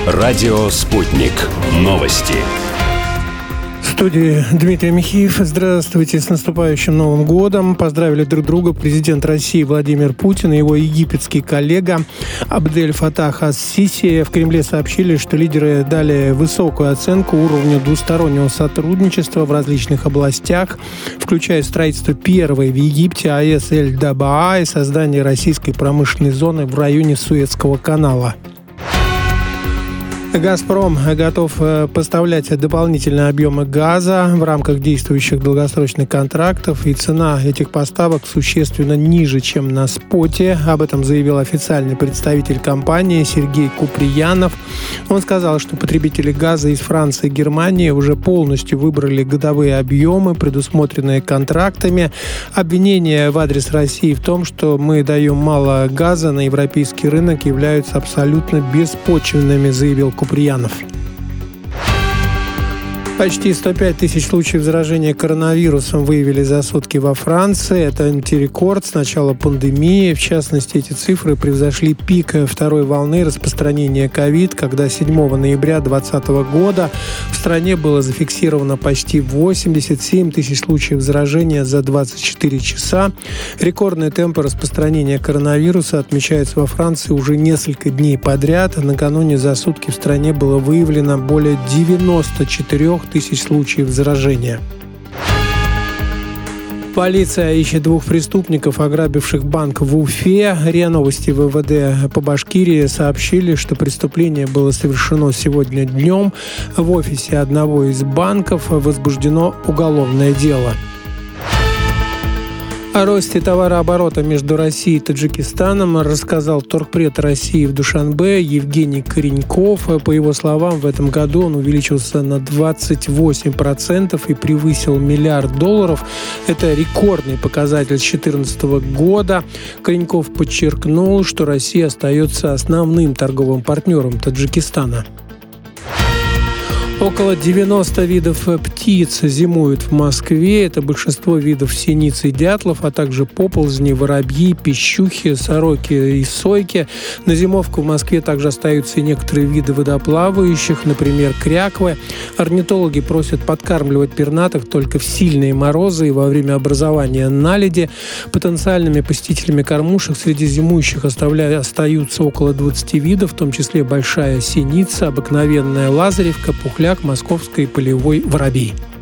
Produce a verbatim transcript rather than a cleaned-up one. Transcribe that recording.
Радио «Спутник». Новости. В студии Дмитрий Михеев. Здравствуйте, с наступающим Новым годом. Поздравили друг друга президент России Владимир Путин и его египетский коллега Абдель Фаттах ас-Сиси. В Кремле сообщили, что лидеры дали высокую оценку уровню двустороннего сотрудничества в различных областях, включая строительство первой в Египте АЭС Эль-Дабаа и создание российской промышленной зоны в районе Суэцкого канала. «Газпром» готов поставлять дополнительные объемы газа в рамках действующих долгосрочных контрактов, и цена этих поставок существенно ниже, чем на споте. Об этом заявил официальный представитель компании Сергей Куприянов. Он сказал, что потребители газа из Франции и Германии уже полностью выбрали годовые объемы, предусмотренные контрактами. Обвинения в адрес России в том, что мы даем мало газа на европейский рынок, являются абсолютно беспочвенными, заявил Куприянов. Куприянов. Почти сто пять тысяч случаев заражения коронавирусом выявили за сутки во Франции. Это антирекорд с начала пандемии. В частности, эти цифры превзошли пик второй волны распространения ковид, когда седьмого ноября две тысячи двадцатого года в стране было зафиксировано почти восемьдесят семь тысяч случаев заражения за двадцать четыре часа. Рекордные темпы распространения коронавируса отмечаются во Франции уже несколько дней подряд. Накануне за сутки в стране было выявлено более девяносто четыре тысяч случаев заражения. Полиция ищет двух преступников, ограбивших банк в Уфе. РИА Новости ВВД по Башкирии сообщили, что преступление было совершено сегодня днем. В офисе одного из банков возбуждено уголовное дело. О росте товарооборота между Россией и Таджикистаном рассказал торгпред России в Душанбе Евгений Кореньков. По его словам, в этом году он увеличился на двадцать восемь процентов и превысил миллиард долларов. Это рекордный показатель с две тысячи четырнадцатого года. Кореньков подчеркнул, что Россия остается основным торговым партнером Таджикистана. Около девяноста видов птиц зимуют в Москве. Это большинство видов синиц и дятлов, а также поползни, воробьи, пищухи, сороки и сойки. На зимовку в Москве также остаются и некоторые виды водоплавающих, например, кряквы. Орнитологи просят подкармливать пернатых только в сильные морозы и во время образования наледи. Потенциальными посетителями кормушек среди зимующих оставля... остаются около двадцати видов, в том числе большая синица, обыкновенная лазаревка, пухляк, московский полевой воробей.